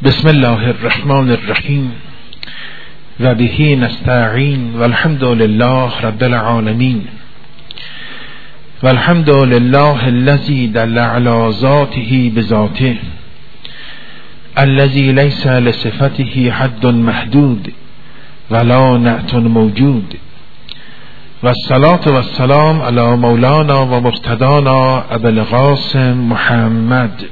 بسم الله الرحمن الرحیم و به نستعین والحمد لله رب العالمین والحمد لله الذي دل على ذاته بذاته الذي ليس لصفته حد محدود ولا نعت موجود والصلاة والسلام على مولانا و مرتدانا ابو القاسم محمد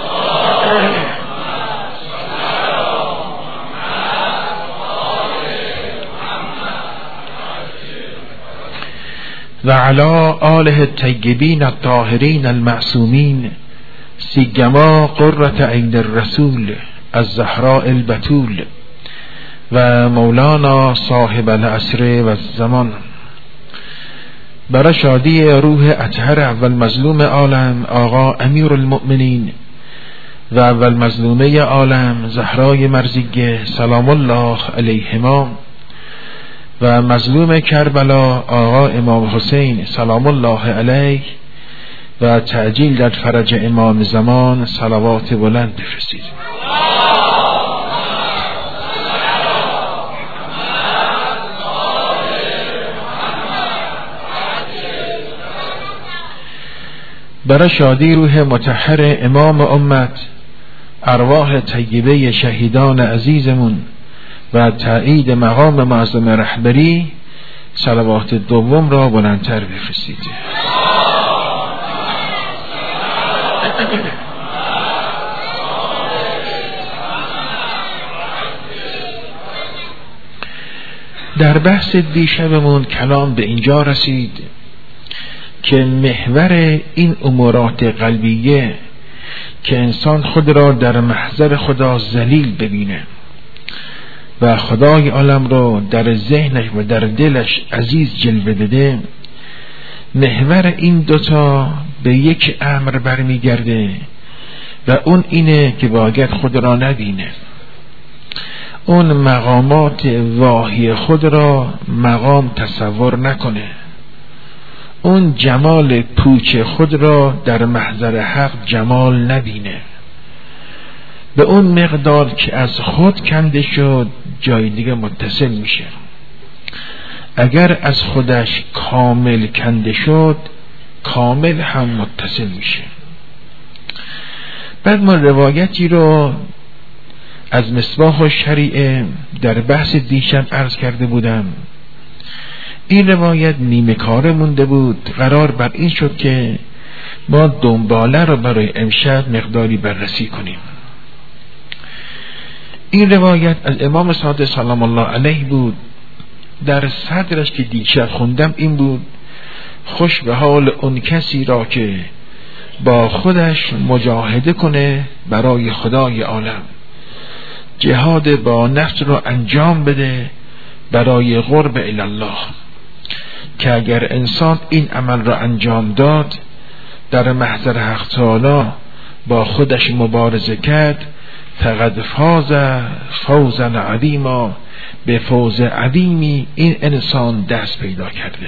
و علی آله الطیبین الطاهرین المعصومین سیما قرة عین الرسول الزهراء البتول و مولانا صاحب العصر و الزمان. برای شادی روح اطهر اول مظلوم عالم آقا امیر المؤمنین و اول مظلومه عالم زهرای مرزیه سلام الله علیهما و مظلوم کربلا آقا امام حسین سلام الله علیه و تعجیل در فرج امام زمان صلوات بلند بفرستید. برای شادی روح مطهر امام امت، ارواح طیبه شهیدان عزیزمون و تایید مقام معظم رهبری صلوات دوم را بلندتر بفرستید. در بحث دیشبمون کلام به اینجا رسید که محور این امورات قلبیه که انسان خود را در محضر خدا ذلیل ببینه و خدای عالم را در ذهنش و در دلش عزیز جلوه داده، محور این دوتا به یک امر برمیگرده و اون اینه که باید خود را نبینه، اون مقامات واهی خود را مقام تصور نکنه، اون جمال پوچ خود را در محضر حق جمال نبینه، به اون مقدار که از خود کنده شد جای دیگه متصل میشه. اگر از خودش کامل کنده شد کامل هم متصل میشه. بعد ما روایتی رو از مصباح الشریعه در بحث دیشب عرض کرده بودم. این روایت نیمه کاره مونده بود، قرار بر این شد که ما دنباله رو برای امشب مقداری بررسی کنیم. این روایت از امام صادق سلام الله علیه بود. در صدرش که دیشب خوندم این بود: خوش به حال اون کسی را که با خودش مجاهده کنه برای خدای عالم، جهاد با نفس رو انجام بده برای قرب الله، که اگر انسان این عمل را انجام داد در محضر حق تعالی با خودش مبارزه کرد، فقد فاز فوزا عظیما، به فوز عظیمی این انسان دست پیدا کرده.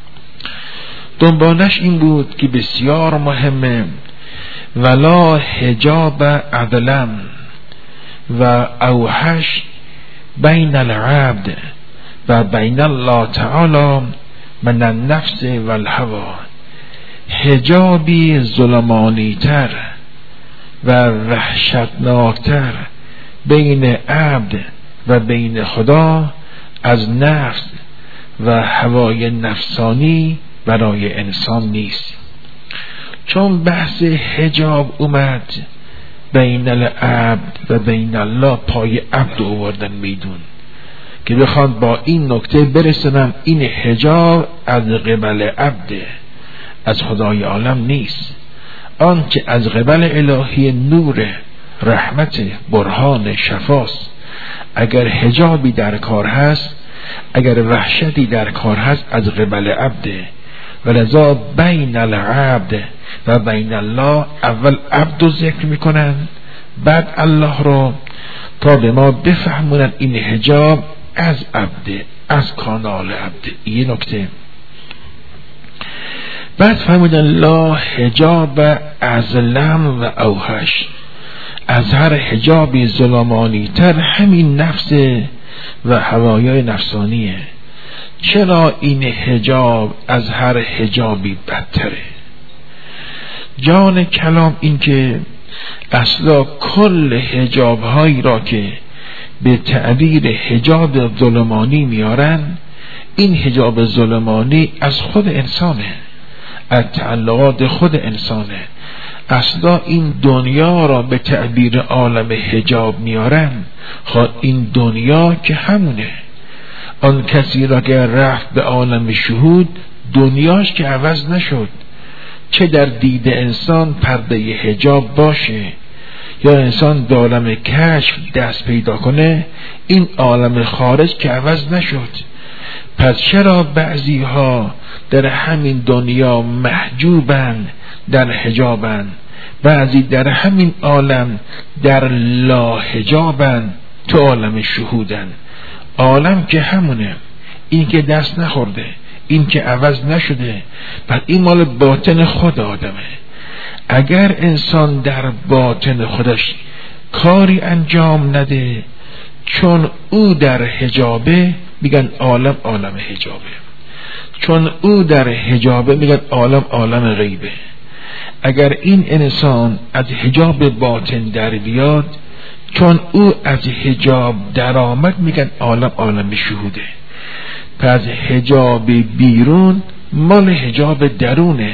دنبالش این بود که بسیار مهمه: ولا حجاب عدلم و اوحش بین العبد و بین الله تعالی من النفس و الهوا. حجابی ظلمانی تر و وحشتناکتر بین عبد و بین خدا از نفس و هوای نفسانی برای انسان نیست. چون بحث حجاب اومد بین العبد و بین الله، پای عبد آوردن میدون که بخوان با این نکته برسنن این حجاب از قبل عبد، از خدای عالم نیست. آن که از قبل الهی نور رحمت برهان شفاست. اگر حجابی در کار هست، اگر وحشتی در کار هست، از قبل عبده. ولذا بین العبد و بین الله اول عبد رو ذکر میکنن، بعد الله رو، تا به ما بفهمونن این حجاب از عبده، از کانال عبده. این نکته. بعد فهمیدن لا حجاب ازلم و اوحش، از هر حجابی ظلمانی تر همین نفس و هوایای نفسانیه. چرا این حجاب از هر حجابی بدتره؟ جان کلام این که اصلا کل حجاب هایی را که به تعبیر حجاب ظلمانی میارن، این حجاب ظلمانی از خود انسانه، از تعلقات خود انسانه. اصلا این دنیا را به تعبیر عالم حجاب میارن، خود این دنیا که همونه. آن کسی را که رفت به عالم شهود، دنیاش که عوض نشد، چه در دید انسان پرده حجاب باشه یا انسان به عالم کشف دست پیدا کنه، این عالم خارج که عوض نشد. پس چرا بعضی ها در همین دنیا محجوبن، در حجابن، بعضی در همین عالم در لا حجابن، تو عالم شهودن. عالم که همونه، این که دست نخورده، این که عوض نشده، پس این مال باطن خود آدمه. اگر انسان در باطن خودش کاری انجام نده، چون او در حجابه میگن عالم عالم حجابه، چون او در حجابه میگن عالم عالم غیبه. اگر این انسان از حجاب باطن در بیاد، چون او از حجاب در آمد میگن عالم عالم شهوده. پس حجاب بیرون مال حجاب درونه.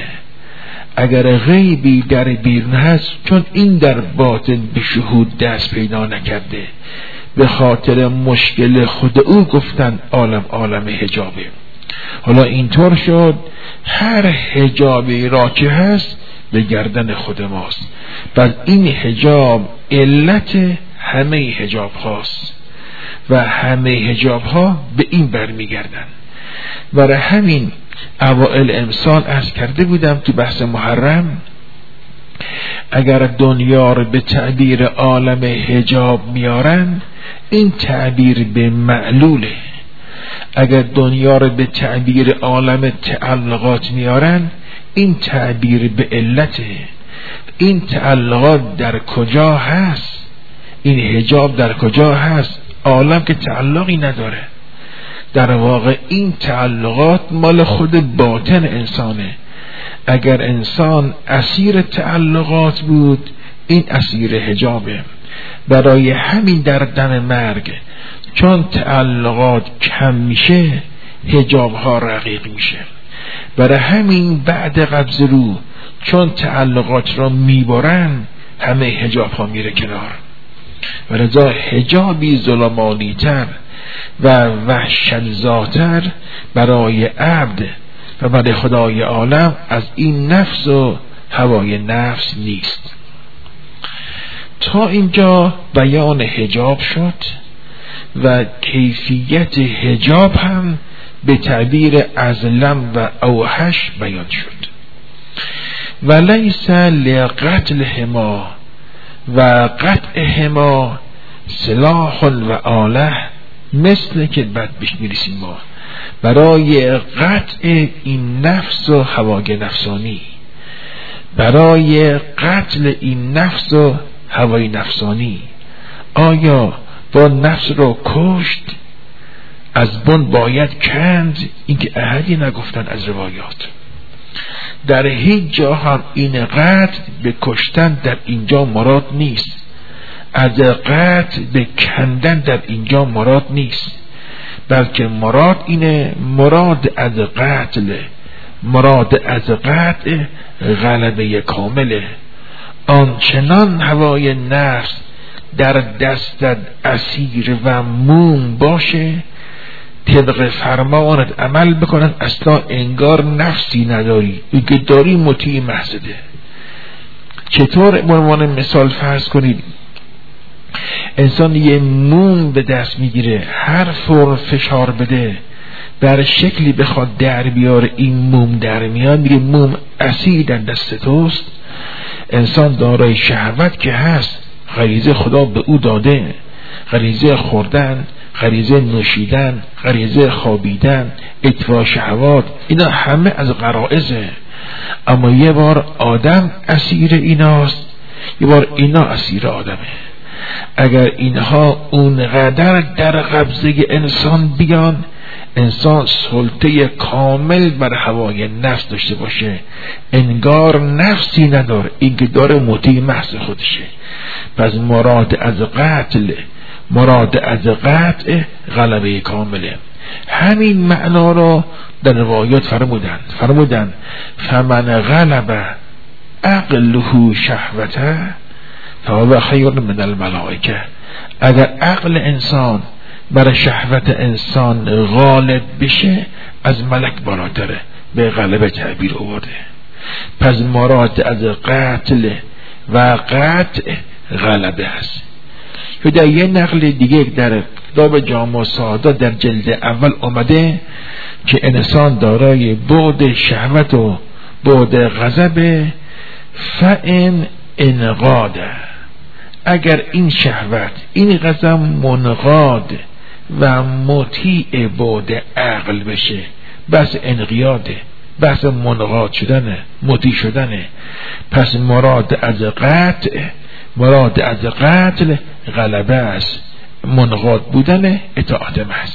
اگر غیبی در بیرون هست، چون این در باطن به شهود دست پیدا نکرده، به خاطر مشکل خود او گفتن عالم عالم حجابه. حالا اینطور شد هر حجابی را که هست به گردن خود ماست. پس این حجاب علت همه حجاب هاست و همه حجاب ها به این برمیگردن. برای همین اوائل امسال عرض کرده بودم تو بحث محرم، اگر دنیا رو به تعبیر عالم حجاب میارن، این تعبیر به معلوله. اگر دنیا رو به تعبیر عالم تعلقات میارن، این تعبیر به علته. این تعلقات در کجا هست؟ این حجاب در کجا هست؟ عالم که تعلقی نداره. در واقع این تعلقات مال خود باطن انسانه. اگر انسان اسیر تعلقات بود، این اسیر حجابه. برای همین در دم مرگ چون تعلقات کم میشه، حجاب ها رقیق میشه. برای همین بعد قبض روح چون تعلقات را میبرن، همه حجاب ها میره کنار. ولذا حجابی ظلمانی تر و وحشت‌زاتر برای عبد و برای خدای عالم از این نفس و هوای نفس نیست. تا اینجا بیان حجاب شد و کیفیت حجاب هم به تعبیر ازلم و اوحش بیان شد. ولیس لقتلهما و قطعهما سلاح و آله، مثل که بعد بهش میرسیم ما، برای قطع این نفس و هوای نفسانی، برای قتل این نفس و هوای نفسانی. آیا با نفس رو کشت؟ از بن باید کند؟ این که احدی نگفتن از روایات. در هیچ جا هم این قتل به کشتن در اینجا مراد نیست، از قتل به کندن در اینجا مراد نیست، بلکه مراد اینه، مراد از قتل، مراد از قتل غلبه کامله. آنچنان هوای نفس در دستت اسیر و موم باشه، طبق فرمانت عمل بکنن، اصلا انگار نفسی نداری، اگه داری مطیع محضده. چطور به عنوان مثال فرض کنید انسان یه موم به دست میگیره، هر فرم فشار بده در شکلی بخواد در بیاره، این موم در میاد، میگه موم اسیر در دست توست. انسان دارای شهوت که هست، غریزه خدا به او داده، غریزه خوردن، غریزه نوشیدن، غریزه خوابیدن، اطفاء شهوات، اینا همه از غرائزه. اما یه بار آدم اسیر ایناست، یه بار اینا اسیر آدمه. اگر اینها اونقدر در قبضه انسان بیان، انسان سلطه کامل بر هوای نفس داشته باشه، انگار نفسی نداره، این که داره مطیع محض خودشه. پس مراد از قطع غلبه کامله. همین معنا را در روایات فرمودن فمن غلب عقله شهوته فهو خیر من الملائکه. اگر عقل انسان برای شهوت انسان غالب بشه، از ملک بالاتره، به غلبه تعبیر آورده. پس مراد از قتل و قطع غلبه است. و در یه نقل دیگه در کتاب جامع السعاده در جلد اول آمده که انسان دارای بعد شهوت و بعد غضب، فإن انقاد، اگر این شهوت این غضب منقاد و مطیع بعد عقل بشه، بس انقیاده، بس منقاد شدنه، مطیع شدنه. پس مراد از قتل غلبه است، منقاد بودن اطاعت محض.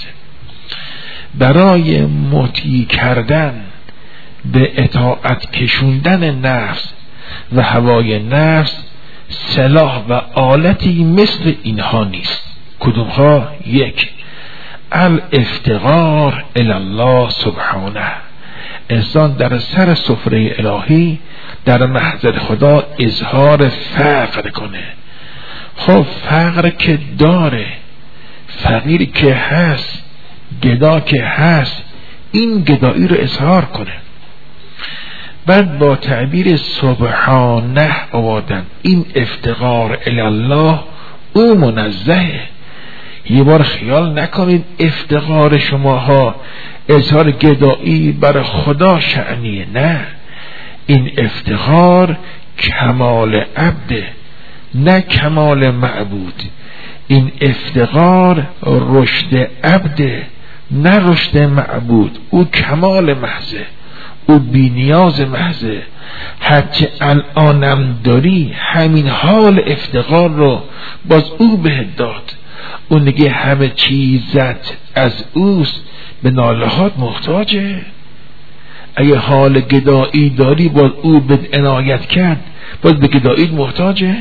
برای مطیع کردن به اطاعت کشوندن نفس و هوای نفس سلاح و آلتی مثل اینها نیست. کدومها؟ یک، الافتقار الی الله سبحانه، انسان در سر سفره الهی در محضر خدا اظهار فقر کنه. خب فقر که داره، فقیر که هست، گدا که هست، این گدایی رو اظهار کنه. بعد با تعبیر سبحانه آوردن این افتقار الی الله، او منزهه. یه بار خیال نکنید افتقار شماها اظهار گدایی بر خدا شأنیه، نه، این افتقار کمال عبده نه کمال معبود. این افتقار رشد عبده نه رشد معبود. او کمال محضه، او بی نیاز محضه. هرچه الانم داری همین حال افتقار رو باز او بهت داد. اون دیگه همه چیزت از اوست، به نالهات محتاجه. اگه حال گدایی داری باز او به عنایت کرد، باز به گداییت محتاجه.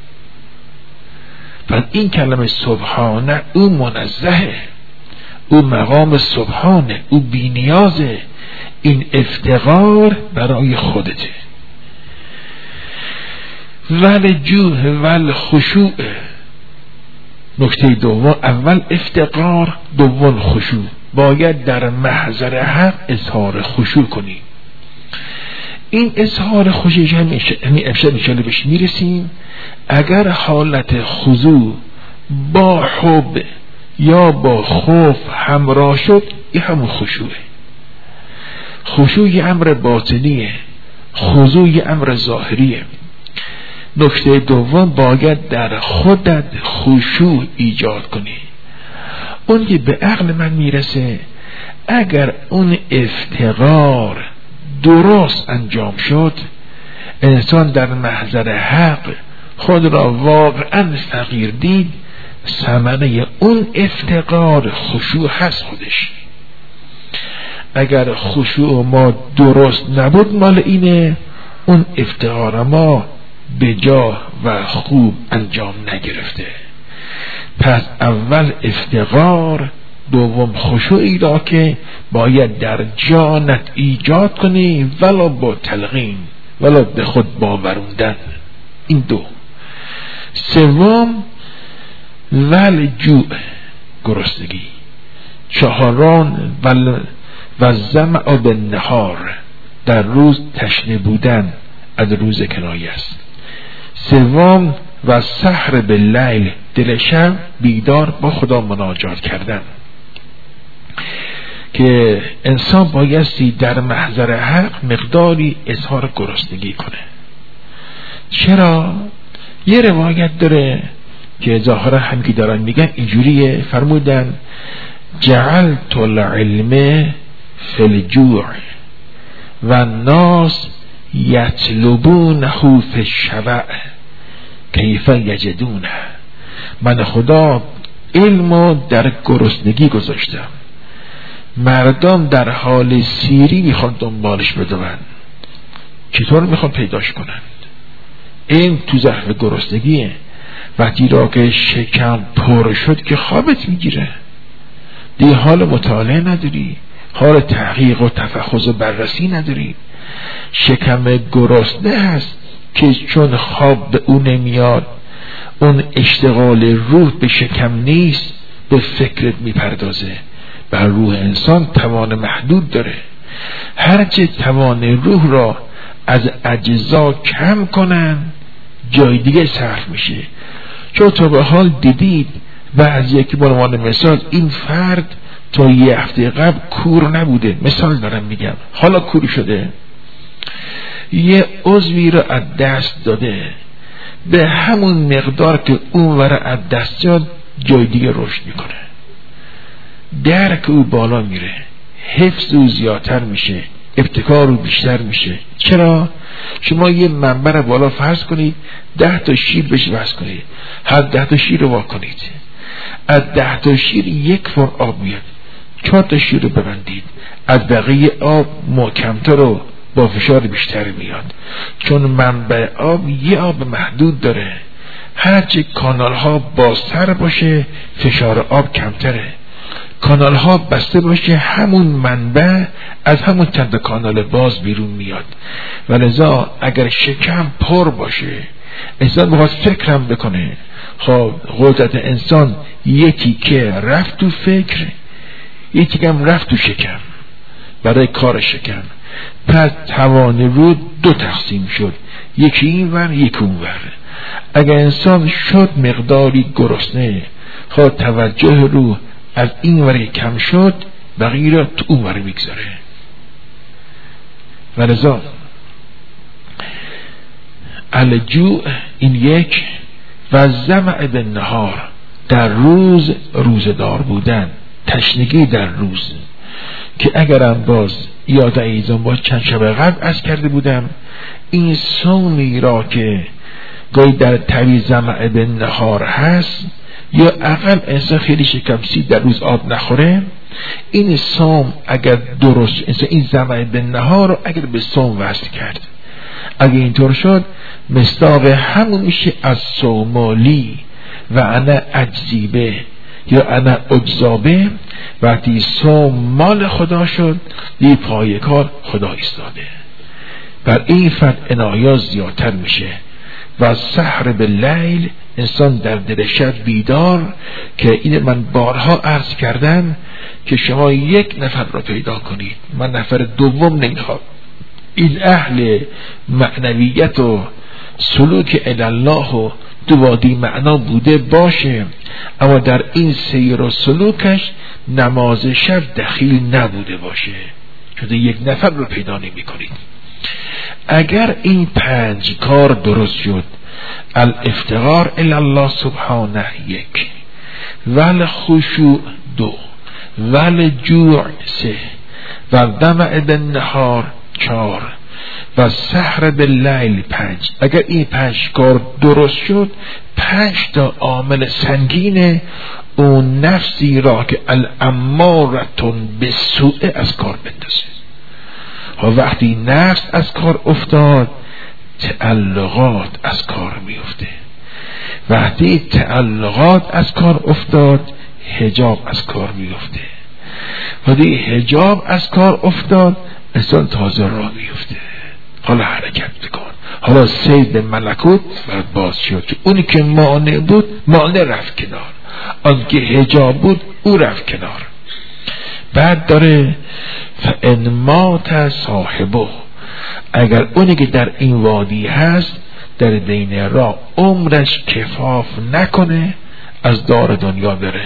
پس این کلمه سبحانه، او منزهه، او مقام سبحانه، او بی نیازه. این افتقار برای خودته. ول جوه ول خشوع، نکته دوم، اول افتقار، دوم خشوع. باید در محضر حق اظهار خشوع کنی. این اظهار خشوع همین امشب انشاءالله بهش میرسیم. اگر حالت خضوع با حب یا با خوف همراه شد، این همون خشوعه. خشوع یه امر باطنیه، خضوع یه امر ظاهریه. نکته دوم، باید در خودت خشوع ایجاد کنی. اون که به عقل من میرسه، اگر اون افتقار درست انجام شد، انسان در محضر حق خود را واقعا فقیر دید، ثمره اون افتقار خشوع هست خودش. اگر خشوع ما درست نبود، مال اینه اون افتقار ما به جا و خوب انجام نگرفته. پس اول افتقار، دوم خشوعی را که باید در جانت ایجاد کنی، ولو با تلقین، ولو به خود باوروندن. این دو. سوم ول جوع، گرسنگی. چهارم و ظمأ بالنهار، در روز تشنه بودن، از روز کنایه است. سوم و سحر باللیل، دل شب بیدار با خدا مناجات کردن. که انسان بایستی در محضر حق مقداری اظهار گرسنگی کنه. چرا؟ یه روایت داره که ظاهرا هم که دارن میگن اینجوریه، فرمودن جعلت العلم فی الجوع و الناس یطلبونه فی الشبع کیف یجدونه. من خدا علمو در گرسنگی گذاشتم. مردم در حال سیری میخوان دنبالش بدون، چطور میخوان پیداش کنند؟ علم تو ظرف گرسنگیه. وقتی را که شکم پر شد که خوابت میگیره، دی حال مطالعه نداری، حال تحقیق و تفحص و بررسی نداری. شکم گرسنه هست که چون خواب به اون نمیاد، اون اشتغال روح به شکم نیست، به فکرت میپردازه. بر روح انسان توان محدود داره. هرچه توان روح را از اجزا کم کنن جای دیگه صرف میشه. چون تا به حال دیدید بعضی که به عنوان مثال این فرد تا یه هفته قبل کور نبوده، مثال دارم میگم، حالا کور شده، یه عضوی را از دست داده، به همون مقدار که اون ور از دست داد جای دیگه رشد میکنه، درک او بالا میره، حفظ او زیادتر میشه، ابتکار او بیشتر میشه. چرا؟ شما یه منبر بالا فرض کنید 10 تا شیر بهش وصل کنید، هر 10 تا شیر رو وا کنید، از 10 تا شیر 1 فر آب میاد، 4 تا شیر رو ببندید، از بقیه آب محکمتر رو با فشار بیشتر میاد. چون منبع آب یه آب محدود داره، هرچه کانال ها بازتر باشه فشار آب کمتره، کانال ها بسته باشه همون منبع از همون چند کانال باز بیرون میاد. ولذا اگر شکم پر باشه انسان بخواد فکرم بکنه، خب قدرت انسان یکی که رفت تو فکر، یکی که هم رفت تو شکم برای کار شکم. پس توان رو 2 تقسیم شد، یکی این ور یکی اون ور. اگر انسان شد مقداری گرسنه، خب توجه رو از این ور کم شد، بقیه را تو اون ور میگذاره. ولذا الجوع این یک، و ظمأ بالنهار در روز روزدار بودن، تشنگی در روز، که اگرم باز یاد ایزان باز چند شب قبل از کرده بودم، این صومی را که گاهی در طویل ظمأ بالنهار هست، یا اقل انسان خیلی شکمسی در روز آب نخوره، این صوم اگر درست انسان این ظمأ بالنهار رو اگر به صوم وصل کرد، اگر اینطور شد مصداق همون میشه از صومالی و انا اجزیبه یا انا اجزابه. وقتی صوم مال خدا شد، دی پای کار خدا ایستاده، بر این فرد عنایات زیادتر میشه. و سحر باللیل، انسان در دل شب بیدار، که این من بارها عرض کردم که شما 1 نفر را پیدا کنید، من نفر دوم نمیخوام، این اهل معنویت و سلوک الله و دوادی معنا بوده باشه، اما در این سیر و سلوکش نماز شب دخیل نبوده باشه، چون 1 نفر رو پیدا نمی کنید. اگر این 5 کار درست شد، الافتقار الی الله سبحانه 1، والخشوع 2، والجوع 3، والظمأ بالنهار 4، و سحر باللیل 5. اگر این 5 کار درست شد، 5 تا عامل سنگین اون نفسی را که الامارتون بالسوء از کار بندازه. وقتی نفس از کار افتاد، تعلقات از کار میفته. وقتی تعلقات از کار افتاد، حجاب از کار میفته. وقتی حجاب از کار افتاد، انسان تازه راه میفته. حالا حرکت بکن، حالا صید ملکوت برات باز شد که اونی که مانع بود، مانع رفت کنار، آن که حجاب بود او رفت کنار. بعد داره فان مات صاحبه، اگر اونی که در این وادی هست در دین راه عمرش کفاف نکنه از دار دنیا بره،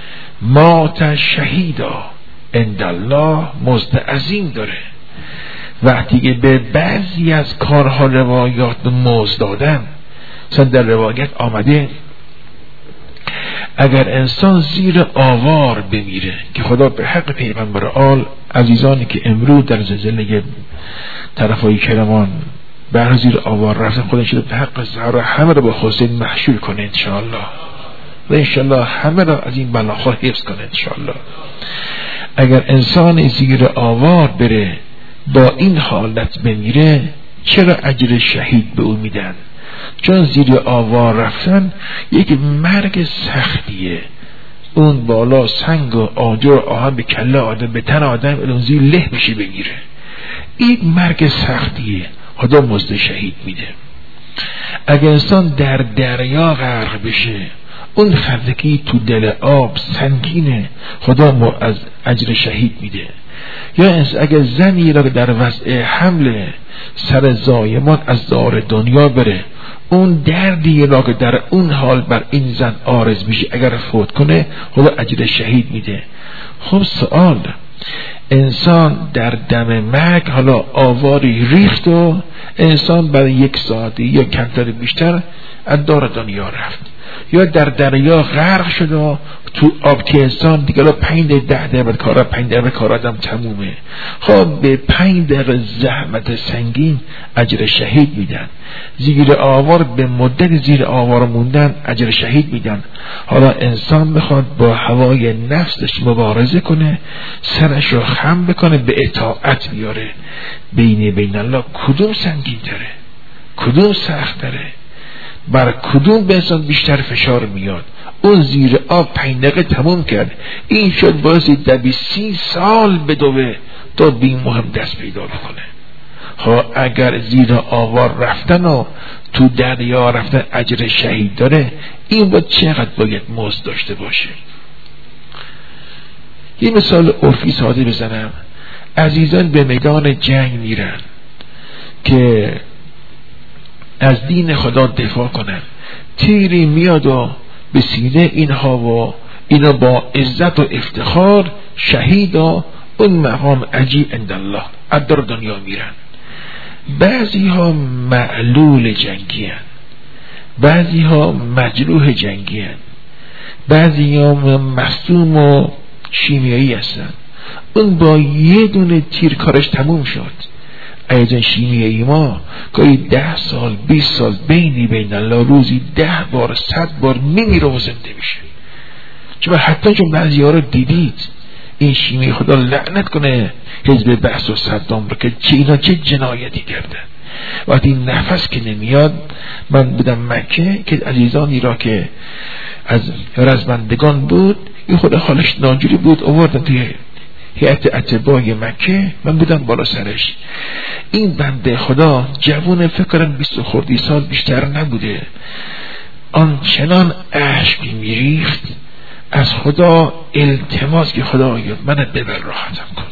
مات شهیدا عند الله، مزد عظیم داره. وقتی که به بعضی از کارها روایات مزد دادن، مثلا در روایت آمده اگر انسان زیر آوار بمیره، که خدا به حق پیغمبر آل عزیزانی که امروز در زلزله طرفای کرمان برای زیر آوار رفتن خدا شده به حق زهرا همه رو با حسین محشور کنه انشاءالله و انشاءالله همه رو از این بلاخا حفظ کنه انشاءالله. اگر انسان زیر آوار بره با این حالت بمیره چرا اجر شهید به او میدن؟ چون زیر آوار رفتن یک مرگ سختیه. اون بالا سنگ و آجر و آهن به کله آدم به تن آدم اون زیر له میشه بگیره. این مرگ سختیه، خدا مزد شهید میده. اگر انسان در دریا غرق بشه اون خردکی تو دل آب سنگینه، خدا از اجر شهید میده. یا اگر زنی را در وضع حمل سر زایمان از دار دنیا بره اون دردی را که در اون حال بر این زن عارض میشه اگر فوت کنه خدا اجر شهید میده. خب سوال، انسان در دم مرگ حالا آواری ریخت و انسان برای 1 ساعت یا کمتر بیشتر از دار دنیا رفت، یا در دریا غرق شد و تو آب که انسان دیگه 5 دقیقه کارا 5 دقیقه کار آدم تمومه. خب به 5 دقیقه زحمت سنگین اجر شهید میدن. زیر آوار به مدت زیر آوار موندن اجر شهید میدن. حالا انسان بخواد با هوای نفسش مبارزه کنه، سرش رو خم بکنه، به اطاعت بیاره، بین الله کدوم سنگین تره، کدوم سخت تره، بر کدوم به انسان بیشتر فشار میاد؟ اون زیر آب 5 دقیقه تموم کرد، این شد باعث 30 سال بدوه تا بین مهم دست پیدا بکنه. ها اگر زیر آوار رفتن و تو دریا رفتن اجر شهید داره، این با چقدر باید مزد داشته باشه؟ یه مثال عرفی ساده بزنم. عزیزان به میدان جنگ میرن که از دین خدا دفاع کنن، تیری میاد و به سینه اینها و اینا با عزت و افتخار شهید و اون مقام عجیب عند الله از در دنیا میرن. بعضی ها معلول جنگی هن، بعضی ها مجروح جنگی هن، بعضی ها مصدوم و شیمیایی هستن. اون با یه دونه تیر کارش تموم شد. ایزن شیمیایی ما گاهی 10 سال 20 سال بین الله روزی 10 بار 100 بار میمیره و زنده میشه. چون حتی چون بعضی ها رو دیدید این شیمی خدا لعنت کنه حزب بعث و صدام رو که اینا چه جنایتی کردن. وقتی نفس که نمیاد، من بودم مکه که عزیزانی را که از رزمندگان بود این خود حالش ناجوری بود آوردن توی هیئت اتباع مکه، من بودم بالا سرش. این بنده خدا جوان فکرم 20 خردی سال بیشتر نبوده، آنچنان اشک میریخت از خدا التماس که خدایا منو ببر راحتم کن،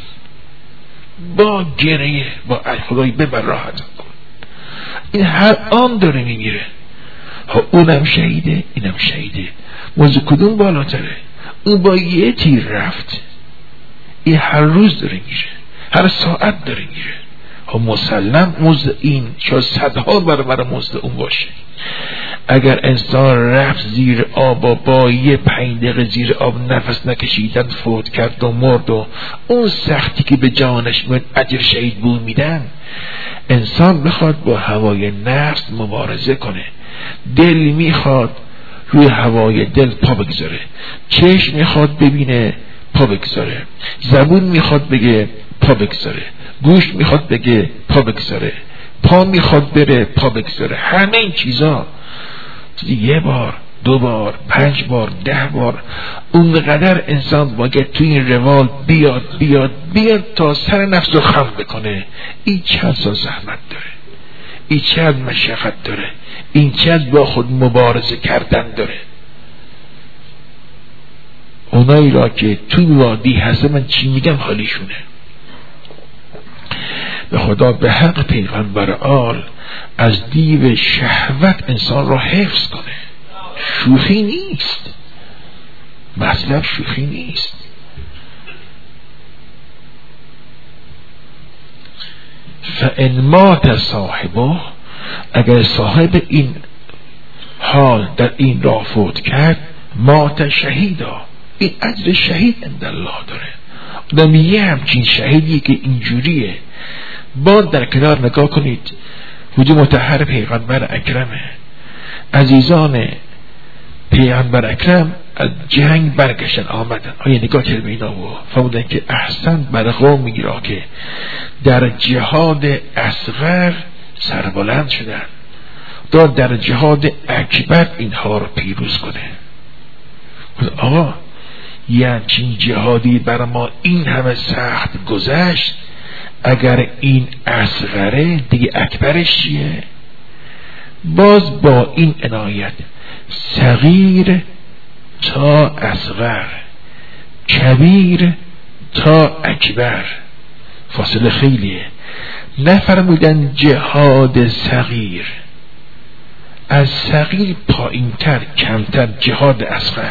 با گریه با خدای ببر راحتم کن. این هر آن داره میمیره. ها اونم شهیده اینم شهیده، موضوع کدوم بالاتره؟ اون با یه تیر رفت، این هر روز داره میره، هر ساعت داره میره. ها مسلم مزد این شاید 100 برابر مزد اون باشه. اگر انسان رفت زیر آب با یه 5 دقیقه زیر آب نفس نکشیدن فوت کرد و مرد و اون سختی که به جانش میاد اجر شهید بود میدن. انسان بخواد با هوای نفس مبارزه کنه، دل میخواد روی هوای دل پا بگذاره، چشم میخواد ببینه پا بگذاره، زبون میخواد بگه پا بگذاره، گوش میخواد بگه پا بگذاره، پا میخواد بره پا بگذاره. همه این چیزا 1 بار 2 بار 5 بار 10 بار اونقدر انسان باید توی این روال بیاد تا سر نفس رو خم بکنه. این چند سال زحمت داره، این چند مشقت داره، این چند با خود مبارزه کردن داره. اونایی را که توی وادی هست من چی میگم حالیشونه. به خدا به حق پیغمبر آل از دیو شهوت انسان را حفظ کنه. شوخی نیست، مطلب شوخی نیست. فان مات صاحبه، اگر صاحب این حال در این راه فوت کرد، مات شهیدا، این اجر شهید عند الله داره. آدم یه همچین شهیدی که اینجوریه با در کنار نگاه کنید، وجود مطهر پیغمبر اکرمه. عزیزان پیغمبر اکرم از جنگ برگشتن آمدن. آیا نگاه کردن اینا و فرمودن که احسن بر قومی را که در جهاد اصغر سربلند شدن، در جهاد اکبر اینها رو پیروز کنه. آقا یعنی چین جهادی بر ما این همه سخت گذشت، اگر این اصغره دیگه اکبرش چیه؟ باز با این عنایت صغیر تا اصغر، کبیر تا اکبر، فاصله خیلیه. نفرمودن جهاد صغیر، از صغیر پایین تر کمتر جهاد اصغر.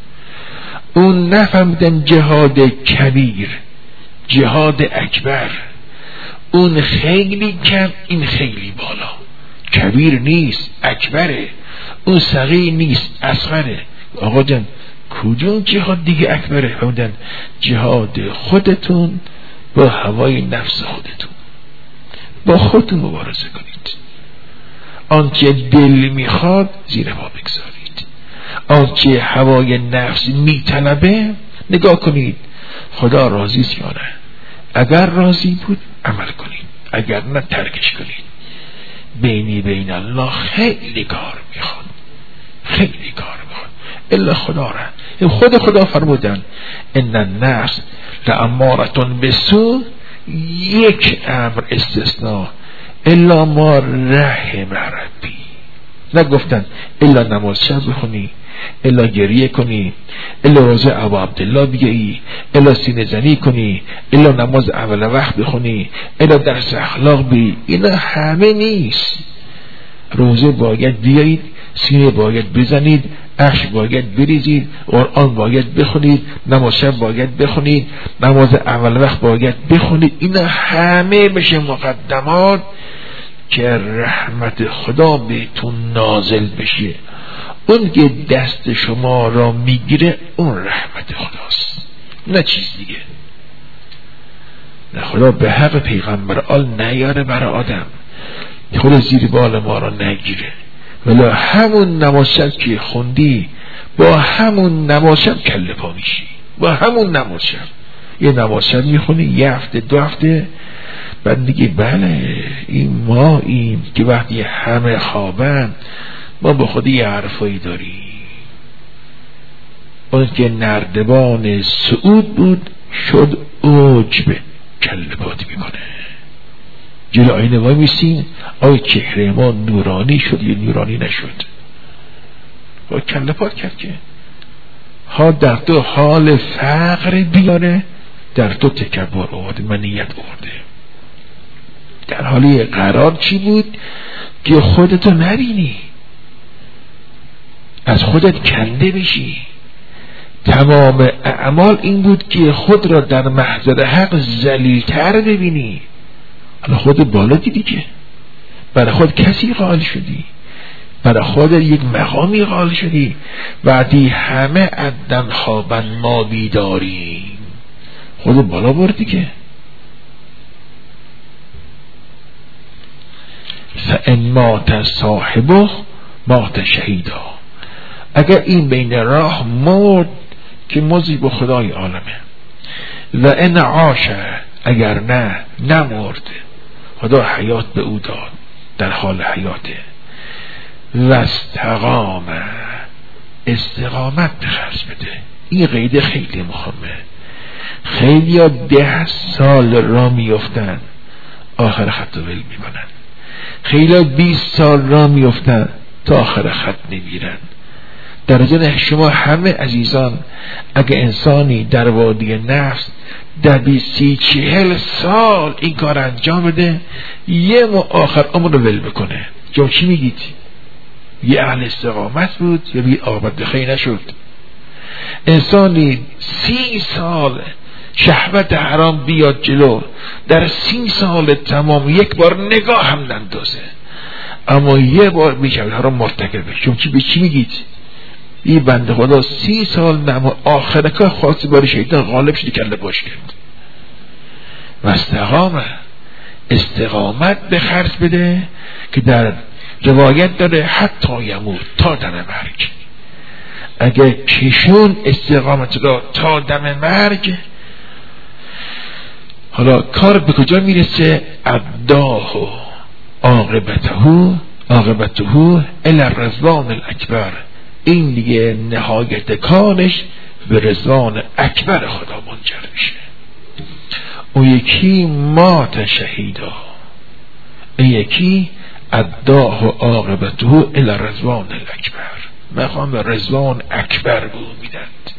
اون نفهمیدن جهاد کبیر، جهاد اکبر. اون خیلی کم، این خیلی بالا. کبیر نیست، اکبره. اون صغیر نیست، اصغره. آقا جان کدوم جهاد دیگه اکبره؟ فهمیدن جهاد خودتون با هوای نفس خودتون، با خودتون مبارزه کنید. آنچه دل میخواد زیر پا بگذارید، آنچه هوای نفس میطلبه نگاه کنید خدا راضی است یا نه. اگر راضی بود عمل کنید، اگر نه ترکش کنید. بینی بین الله خیلی کار میخواد، خیلی کار میخواد. الا خدا را خدا فرمودن ان النفس لامارة بالسوء، یک امر استثناء، الا ما رحم ربی. نگفتن الا نماز شب بخونی، الا گریه کنی، الا روزه ابا عبدالله بیایی، الا سینه زنی کنی، الا نماز اول وقت بخونی، الا درس اخلاق بی. اینا همه نیست. روزه باید بیایید، سینه باید بزنید، اشک باید بریزید، قرآن باید بخونید، نماز شب باید بخونید، نماز اول وقت باید بخونید. اینا همه بشه مقدمات که رحمت خدا بهتون نازل بشه. اون که دست شما را میگیره اون رحمت خداست، نه چیز دیگه. نه خدا به حق پیغمبر آل نیاره برای آدم، خدا زیر بال ما را نگیره. ولی همون نمازشب که خوندی، با همون نمازشب کله پا میشی. با همون نمازشب یه نمازشب میخونی، یه هفته دو هفته بعد دیگه بله این ما این که وقتی همه خوابن ما به خود یه حرفایی داریم. اون که نردبان سعود بود شد عجب کله پات میکنه. جلو آینه وای میسین، آیا چهره ما نورانی شد یا نورانی نشد؟ و کله پات کرد که ها در تو حال فقر بیاره، در تو تکبر آورده، منیت آورده. در حالی قرار چی بود؟ که خودتو نبینی، از خودت کنده بشی. تمام اعمال این بود که خود را در محضر حق ذلیل‌تر ببینی. حالا خود بالا دیدی که برای خود کسی قائل شدی، برای خود یک مقامی قائل شدی. بعدی همه عدن خوابن ما بیداریم، خود بالا بردی که. فان مات صاحبه مات شهیدا. اگر این بین راه مرد که مضیب خدای عالمه. و ان عاش، اگر نه نمرد، خدا حیات به او داد، در حال حیاته. و استقام، استقامت خرج بده. این قیده خیلی مهمه. خیلی ها 10 سال را میفتن آخر خط ول میکنن، خیلی ها 20 سال را میفتن تا آخر خط نمیرن. در جن شما همه عزیزان اگه انسانی در وادی نفس در 20-40 سال این کار انجام بده، یه آخر عمر رو ول بکنه، جو چی میگید؟ یه اهل استقامت بود یا بی عاقبت خیر نشد؟ انسانی 30 سال شهوت حرام بیاد جلو، در 30 سال تمام یک بار نگاه هم نندازه، اما یه بار بیشتر حرام مرتکب بشه. چون به چی میگید؟ این بنده خدا 30 سال نماز، آخر کار خواستی باری شیطان غالب شدی کله باش کرد. و استقامه، استقامت به خرج بده که در روایت داره حتی یموت، تا دم مرگ. اگر کشون استقامت را تا دم مرگ، حالا کار به کجا میرسه؟ اداه عاقبته الی الرضوان الاکبر. این دیگه نهایت کارش به رضوان اکبر خدا منجر میشه. اون یکی مات شهیدا، این یکی اداه عاقبته الی الرضوان الاکبر. میخوام به رضوان اکبر به اون میدند.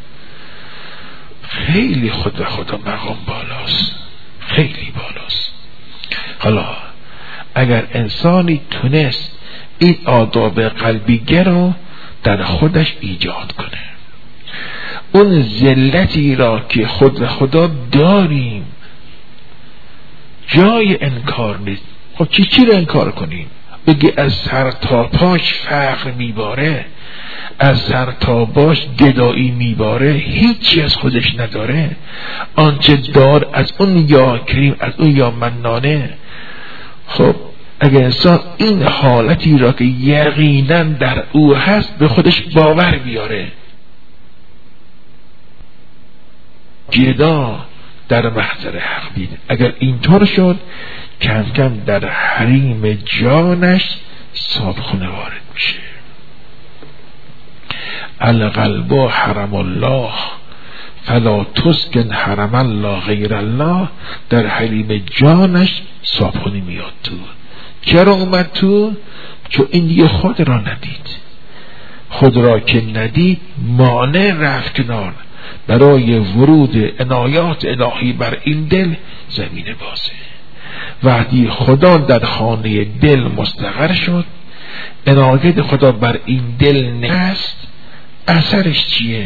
خیلی خود به خدا مقام بالاست، خیلی بالاست. حالا اگر انسانی تونست این آداب قلبیگه رو در خودش ایجاد کنه، اون ذلتی را که خود به خدا داریم جای انکار نیست. خب چی رو انکار کنیم؟ بگی از سر تا پاش فقر میباره، از سر تا پاش گدایی میباره، هیچی از خودش نداره، آنچه دار از اون یا کریم، از اون یا منانه. خب اگر انسان این حالتی را که یقینا در او هست به خودش باور بیاره، گدا در محضر حق دید، اگر اینطور شد کم کم در حریم جانش صابخونه وارد میشه. القلب حرم الله فلا تسکن حرم الله غیر الله. در حریم جانش صابخونه میاد تو. چرا اومد تو؟ چون این دیگه خود را ندید. خود را که ندید مانع رفت کنار برای ورود عنایات الهی بر این دل زمین بازه. وقتی خدا در خانه دل مستقر شد، عنایت خدا بر این دل نشست، اثرش چیه؟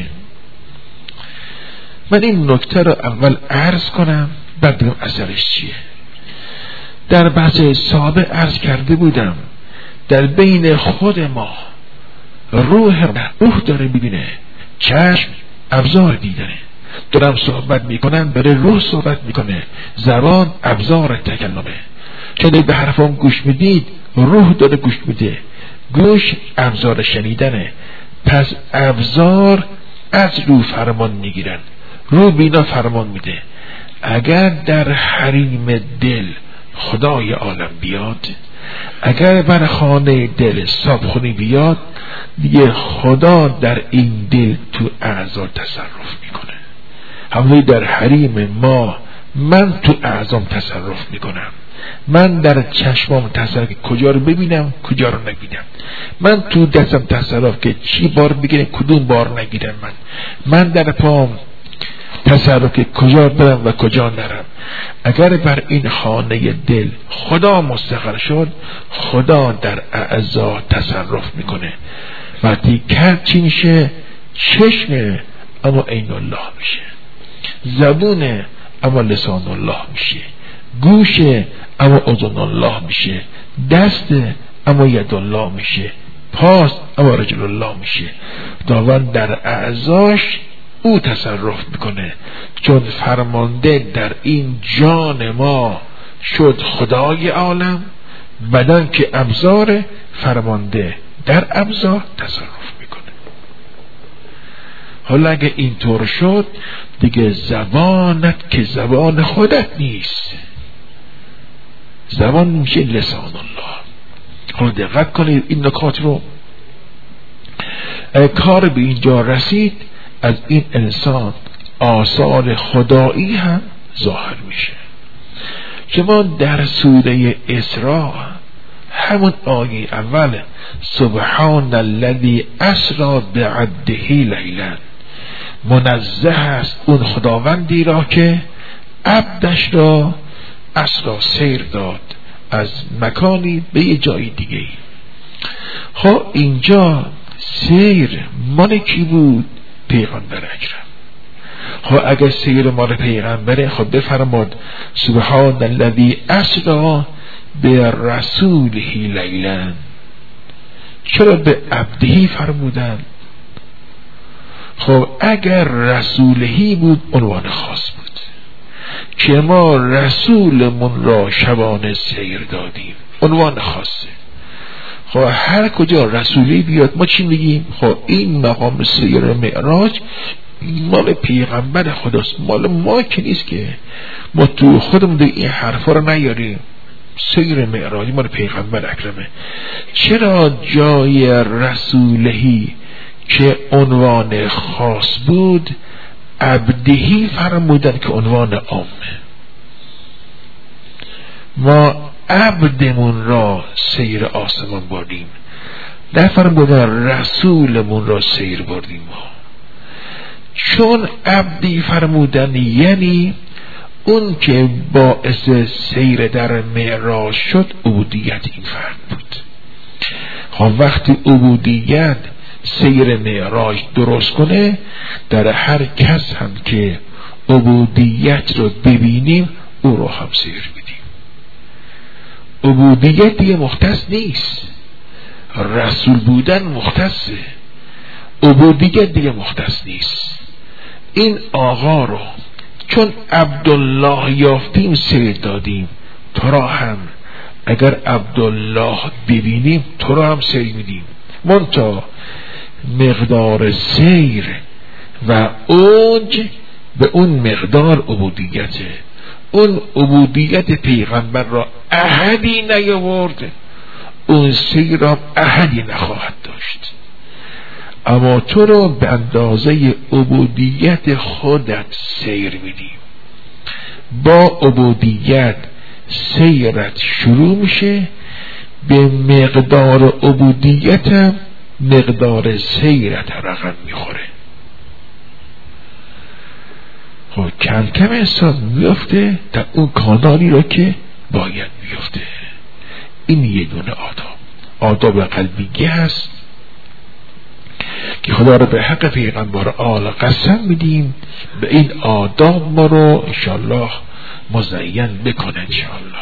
من این نکته رو اول عرض کنم بعد بگم اثرش چیه. در بحث سابق عرض کرده بودم در بین خود ما روح داره میبینه، چشم ابزار دیدنه، دارم صحبت میکنن برای روح صحبت میکنه، زبان ابزار تکلمه. چون به حرفام گوش میدید روح داره گوش میده، گوش ابزار شنیدنه. پس ابزار از روح فرمان میگیرن، روح بینا فرمان میده. اگر در حریم دل خدای عالم بیاد، اگر بر خانه دل صابخونی بیاد، دیگه خدا در این دل تو اعضا تصرف میکنه. همونی در حریم ما من تو اعضام تصرف میکنم، من در چشمام تصرف کجا رو ببینم کجا رو نبینم، من تو دستم تصرف که چی بار بگیرم کدوم بار نگیرم، من در پام تصرف که کجا برم و کجا نرم. اگر بر این خانه دل خدا مستقر شد، خدا در اعضا تصرف میکنه. وقتی کرد چی میشه؟ چشم اما عین الله میشه، زبون اما لسان الله میشه، گوش اما اذن الله میشه، دست اما ید الله میشه، پاست اما رجل الله میشه. خداوند در اعضاش او تصرف میکنه، چون فرمانده در این جان ما شد خدای عالم. بدن که ابزار، فرمانده در ابزار تصرف میکنه. حالا اگه اینطور شد دیگه زبانت که زبان خودت نیست، زبان میشه لسان الله. حالا دقت کنید این نکات رو. کار به اینجا رسید، از این انسان آثار خدایی هم ظاهر میشه. شما در سوره اسراء همون آیه اول سبحان الذی اسری بعبده لیلا، منزه است اون خداوندی را که عبدش را اسری سیر داد از مکانی به یه جای دیگه. خب اینجا سیر مال کی بود؟ پیغمبر اکرم. خب اگر سیر مال پیغمبره، خب بفرماد سبحان الذی اسری به رسوله لیلا. چرا به عبدهی فرمودن؟ خب اگر رسولهی بود عنوان خاص بود، که ما رسولمون را شبانه سیر دادیم. عنوان خاصه. خب هر کجا رسولی بیاد ما چی میگیم؟ خب این مقام سیر معراج مال پیغمبر خداست، مال ما که نیست که. ما تو خودمون این حرفا رو نیاریم. سیر معراج مال پیغمبر اکرمه. چرا جای رسولهی که عنوان خاص بود عبدهی فرمودن که عنوان عامه؟ ما عبدمون را سیر آسمان بردیم، نفرمودن رسولمون را سیر بردیم. ما چون عبدی فرمودن یعنی اون که باعث سیر در معراج شد عبودیت این فرد بود. خب وقتی عبودیت سیر معراج درست کنه، در هر کس هم که عبودیت رو ببینیم او رو هم سیر میدیم. عبودیت دیگه مختص نیست، رسول بودن مختصه، عبودیت دیگه مختص نیست. این آقا رو چون عبدالله یافتیم سیر دادیم، تو را هم اگر عبدالله ببینیم تو را هم سیر میدیم. منتها مقدار سیر و اوج به اون مقدار عبودیته. اون عبودیت پیغمبر را احدی نیاورد، اون سیر را احدی نخواهد داشت. اما تو را به اندازه عبودیت خودت سیر میدیم. با عبودیت سیرت شروع میشه، به مقدار عبودیت مقدار سیرت رقم میخوره. خب کم کم انسان میفته در اون کانالی را که باید بیفته. این یه دونه آداب قلبیه هست که خدا رو به حق پیغمبر آل قسم میدیم به این آداب ما رو انشاءالله مزین بکنه انشاءالله.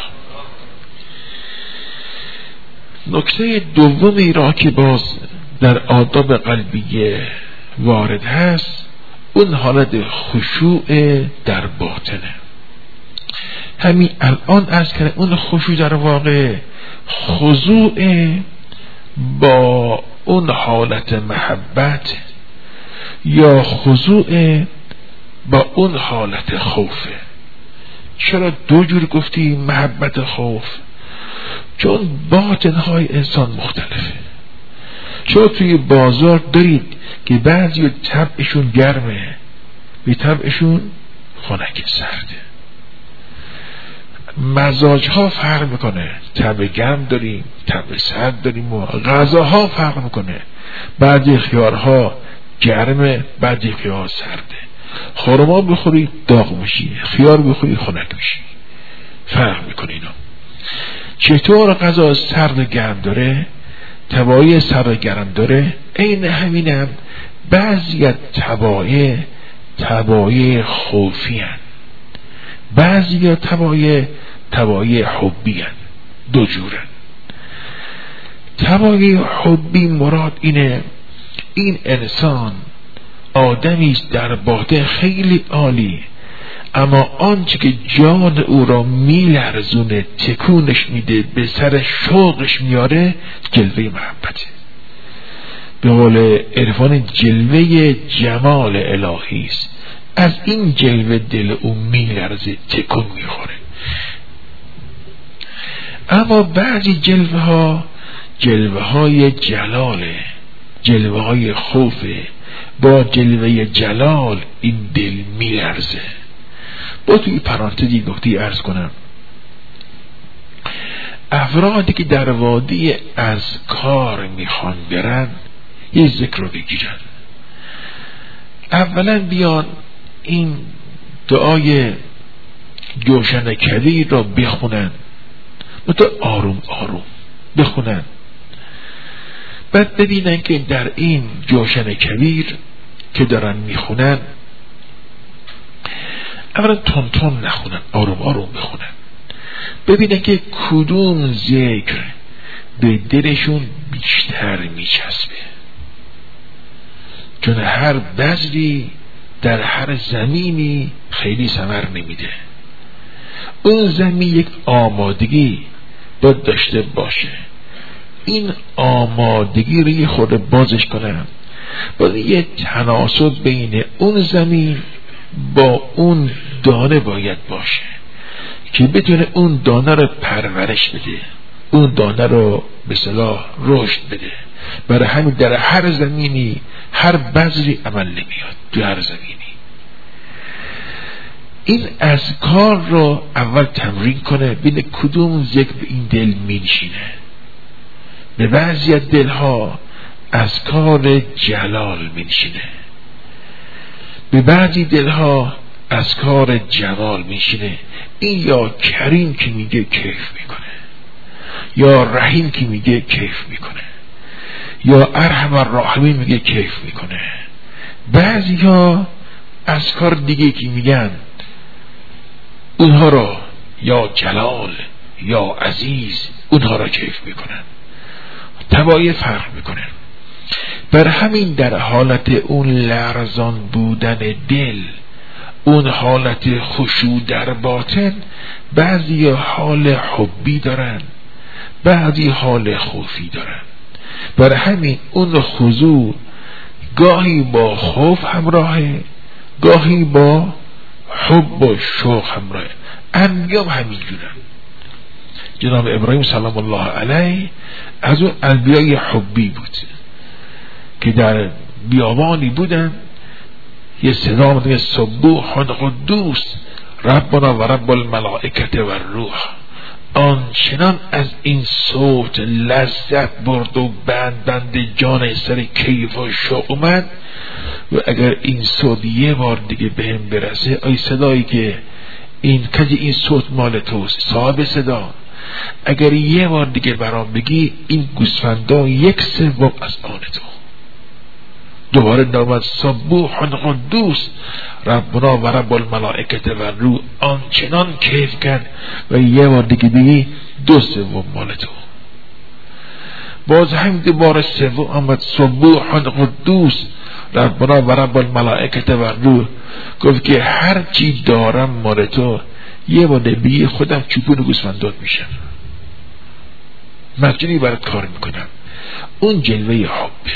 نکته دومی را که باز در آداب قلبیه وارد هست، اون حالت خشوع در باطنه. همین الان از کنه اون خشوع در واقع خضوع با اون حالت محبت یا خضوع با اون حالت خوفه. چرا دو جور گفتی محبت خوف؟ چون باطنهای انسان مختلفه. چون توی بازار دارید که بعضی طبعشون گرمه، به طبعشون خنک سرده. مزاج ها فرق میکنه، طبع گرم داریم، طبع سرد داریم، و غذاها فرق میکنه، بعضی خیارها گرمه، بعضی خیار سرده. خرما بخوری داغ میشی، خیار بخوری خنک میشی، فرق میکنه اینا. چطور غذا سرد و گرم داره، طبایع سرد و گرم داره، این همینم بعضی طبایع خوفی هن، بعضی طبایع حبی هن. دو جورن. طبایع حبی مراد اینه این انسان آدمیست در باطن خیلی عالی، اما آنچه که جان او را میلرزونه، تکونش میده، به سر شوقش میاره، جلوه محبته. به قول عرفان جلوه جمال الهی است. از این جلوه دل او میلرزه، تکون میخوره. اما بعضی جلوه های جلاله، جلوه های خوفه. با جلوه جلال این دل میلرزه. با توی پرانتزی نکته عرض کنم، افرادی که در وادی از کار میخوان برن یه ذکر رو بگیرن. اولا بیان این دعای جوشن کبیر را بخونن، متو آروم آروم بخونن. بعد ببینن که در این جوشن کبیر که دارن میخونن، اولا تون تون نخونن، آروم آروم بخونن. ببینن که کدوم ذکر به دلشون بیشتر میچسبه. چون هر بذری در هر زمینی خیلی ثمر نمیده. اون زمین یک آمادگی باید داشته باشه. این آمادگی رو یه خورده بازش کنم، باید یه تناسب بین اون زمین با اون دانه باید باشه که بتونه اون دانه رو پرورش بده، اون دانه رو به اصطلاح رشد بده. برای همین در هر زمینی هر بذری عمل نمیاد. تو هر زمینی این اذکار رو اول تمرین کنه، ببینه کدوم ذکر به این دل مینشینه. به بعضی از دلها اذکار جلال مینشینه، به بعضی دلها اذکار جلال مینشینه. این یا کریم که میگه کیف میکنه، یا رحیم که میگه کیف میکنه، یا ارحم الراحمین میگه کیف میکنه. بعضی ها اذکار دیگه که میگن اونها رو یا جلال یا عزیز اونها رو کیف میکنن، تبایی فرق میکنن. بر همین در حالت اون لرزان بودن دل، اون حالت خشوع در باطن، بعضی حال حبی دارن، بعضی حال خوفی دارن. بر همین اون خضوع گاهی با خوف همراهه، گاهی با حب و شوق همراهه. انبیام همین جورن. جناب ابراهیم سلام الله علیه از اون انبیای حبی بود که در بیابانی بودن، یه صدا میگه سبوح قدوس ربنا و رب الملائکه و الروح. آنچنان از این صوت لذت برد و بند جان سر کیف و شوق اومد و اگر این صوت یه بار دیگه بهم برسه، ای صدایی که این کجی این صوت مال توست صاحب صدا، اگر یه بار دیگه برام بگی این گوسفندا 1/3 از آن تو. دوباره نامد سبوح قدوس ربنا و رب الملائکه و الروح. آنچنان کیف کرد و یه بار دیگه بگی 2/3 مال تو. باز هم دوباره سوم آمد سبوح قدوس ربنا و رب الملائکه و الروح. گفت که هر چی دارم مال تو، یه بار بگی خودم چوپون گوسفندات میشم، مجنی برات کار میکنم. اون جلوه حبه،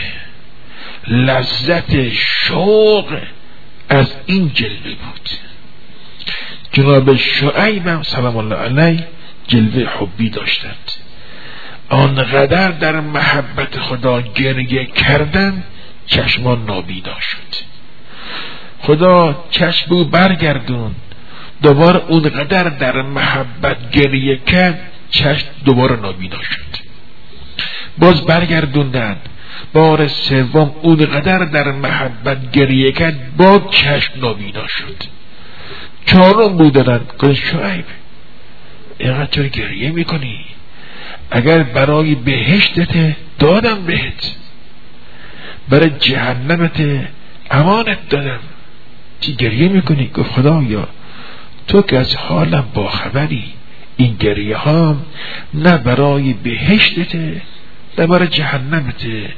لذت شوق از این جلوه بود. جناب شعیب سلام الله علیه جلوه حبی داشتند، آنقدر در محبت خدا گریه کردن چشمان نابینا شد. خدا چشمو برگردون، دوباره اونقدر در محبت گریه کرد چشم دوباره نابینا شد. باز برگردوندن، بار سوم اونقدر در محبت گریه کرد باز چشم نابینا شد. چهارم بودن گفت شعیب اینقدر چرا گریه میکنی؟ اگر برای بهشتت دادم بهت، برای جهنمت امانت دادم، چی گریه میکنی؟ گفت خدایا تو که از حالم با خبری، این گریه هام نه برای بهشتته نه برای جهنمته.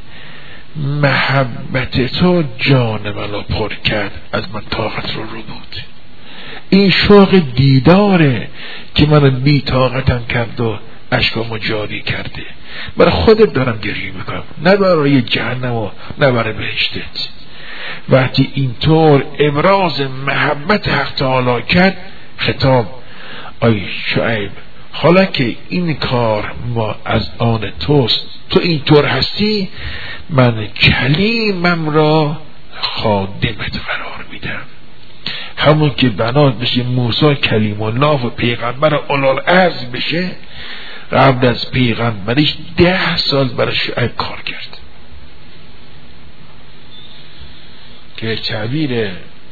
محبت تو جان منو پر کرد، از من طاقت رو بود. این شوق دیداره که منو بی طاقتم کرد و اشکامو جاری کرده. برای خودت دارم گریه میکنم، نه برای جهنم و نه برای بهشتت. وقتی اینطور ابراز محبت حق تعالی کرد، خطاب آی شعیب حالا که این کار ما از آن توست، تو اینطور هستی، من کلیمم را خادمت قرار میدم. همون که بنات بشه موسی کلیم الله و پیغمبر اولوالعزم بشه، قبل از پیغمبریش 10 سال برای شعیب کار کرد. که تعبیر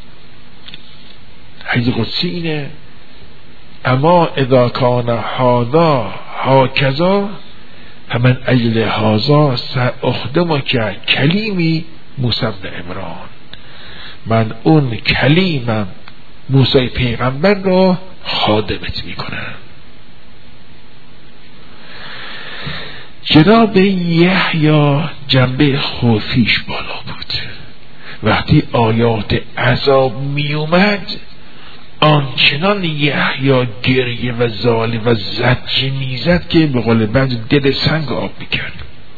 حدیث قدسی اینه: اما اذا کان هذا هکذا فمن اجل هذا ساخدمک کلیمی موسی بن عمران. من اون کلیمم موسی پیغمبر رو خادمت میکنم. جناب یحیی جنبه خوفیش بالا بود. وقتی آیات عذاب می اومد آنچنان یحیی گریه و زالی و زجه میزد که به قول بعضی دل سنگ آب میکرد.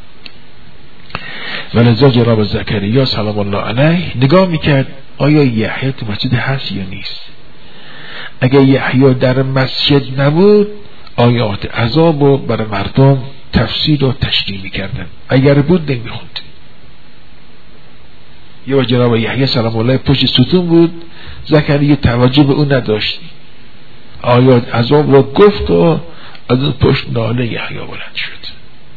ولذا جناب زکریا سلام الله علیه نگاه میکرد آیا یحیی تو مسجد هست یا نیست. اگر یحیی در مسجد نبود آیات عذاب رو برای مردم تفسیر و تشریح میکردن، اگر بود نمیخوند. یا جناب یحیی سلام الله پشت ستون بود، زکریا توجه به اون نداشت، آیات عذاب رو گفت و از اون پشت ناله یحیی بلند شد.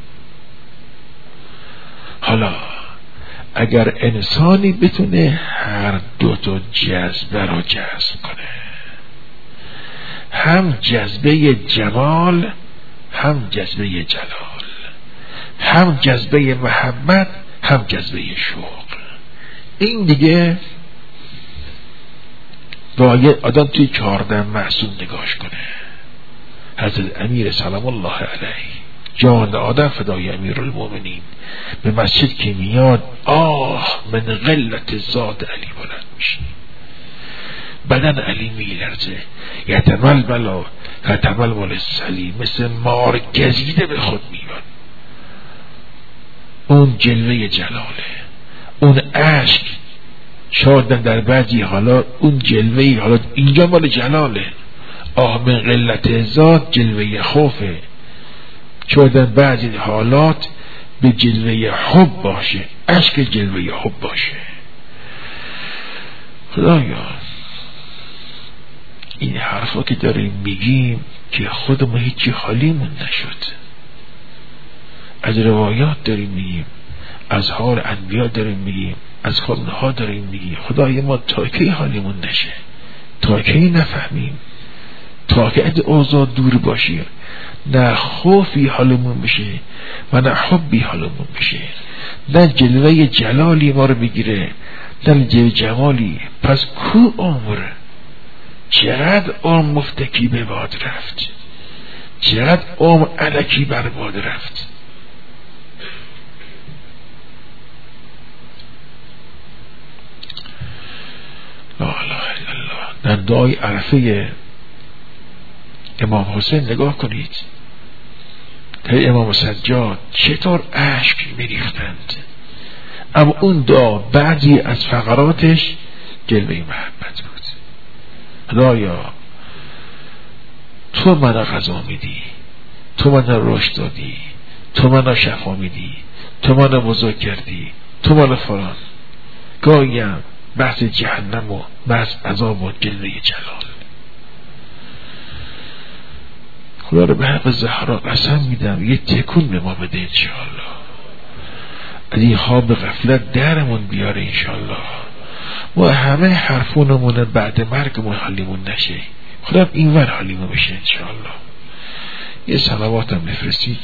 حالا اگر انسانی بتونه هر دو تا جذبه رو جذب کنه، هم جذبه جمال هم جذبه جلال، هم جذبه محبت هم جذبه شوق، این دیگه باید آدم توی 14 معصوم نگاش کنه. حضرت امیر سلام الله علیه جان آدم فدای امیر المؤمنین به مسجد که میاد من قلت ذات علی بلند میشه، بدن علی میلرزه، یتململ و یتململ السلی، مثل مار گزیده به خود میاد. اون جلوه جلاله، اون عشق، شاید در بعضی حالا اون جلوه، حالا اینجا مال جلاله، من قلت ذات جلوه خوفه، شاید بعضی حالات به جلوه حب باشه، عشق جلوه حب باشه. خدایا این حرفا که داریم میگیم که خودمون هیچی حالیمون نشد، از روایات داریم میگیم، از حال انبیا داریم میگیم، از خودها داریم میگیم. خدای ما تا کی حالیمون نشه، تا کی نفهمیم، تا که از اوضاع دور باشیم، نه خوفی حالمون بشه و نه حبی حالمون بشه، نه جلوه جلالی ما رو بگیره نه جلوه جمالی. پس کو عمر، چقدر عمر مفتکی به باد رفت، چقدر عمر علکی بر باد رفت. لا اله الا الله. در دعای عرفه امام حسین نگاه کنید که امام سجاد چطور اشک میریختند، اما اون دعا بعضی از فقراتش جلوه محبت بود. خدایا تو منو غذا میدی، تو منو رشد دادی، تو منو شفا میدی، تو منو بزرگ کردی، تو منو فلان. گاهیم بحث جهنم و بحث عذاب و جلوه جلال. خدا رو به حق زهرا قسم میدم یه تکون به ما بده انشاءالله، از این خواب غفلت درمون بیاره انشاءالله، و همه حرفونمون بعد مرگمون حالیمون نشه، خدا اینور حالیمون بشه انشاءالله. یه صلواتم بفرستید.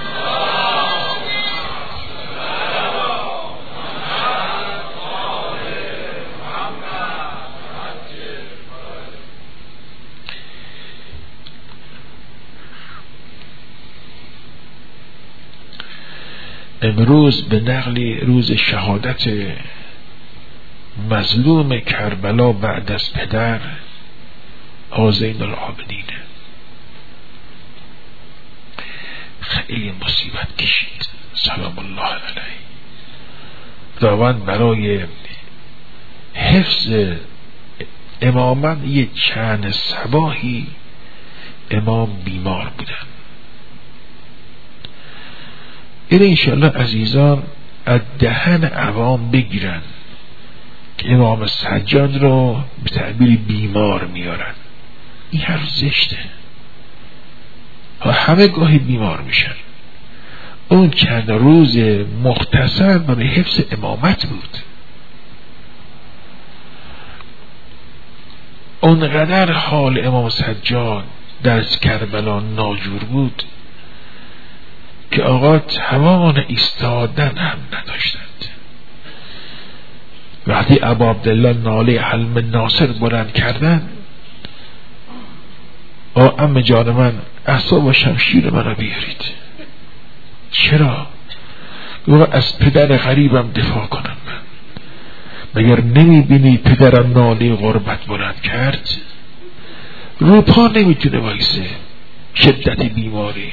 امروز به نقل روز شهادت مظلوم کربلا بعد از پدر حسین العابدین، خیلی مصیبت کشید سلام الله علیه. خداوند برای حفظ امامت یه چند صباحی امام بیمار بودن. این انشاءالله عزیزان از دهن عوام بگیرن که امام سجاد رو به تعبیر بیمار میارن. این حرف زشته، همه گاهی بیمار میشن. اون چند روز مختصر برای حفظ امامت بود. اونقدر حال امام سجاد در کربلا ناجور بود که آقا توان ایستادن هم نداشتند. وقتی ابا عبدالله ناله حلم ناصر بلند کردن، ام جان من عصا و شمشیر من رو بیارید. چرا؟ از پدر غریبم دفاع کنم من؟ مگر نمی بینی پدرم ناله غربت بلند کرد؟ رو پا نمیتونه وایسه، شدت بیماری.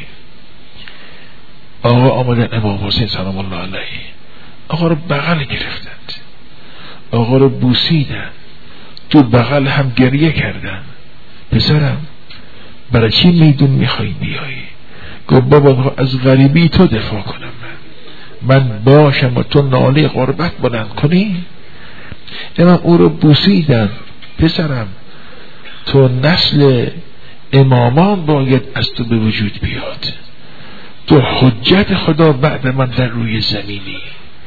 آقا آمدن امام حسین سلام الله علیه، آقا رو بغل گرفتند، آقا رو بوسیدن، تو بغل هم گریه کردن. پسرم برای چی میدون میخوای بیایی؟ گفت بابا از غریبی تو دفاع کنم، من باشم و تو ناله غربت بلند کنی. امام او رو بوسیدن. پسرم تو نسل امامان باید از تو به وجود بیاد، تو حجت خدا بعد من در روی زمینی،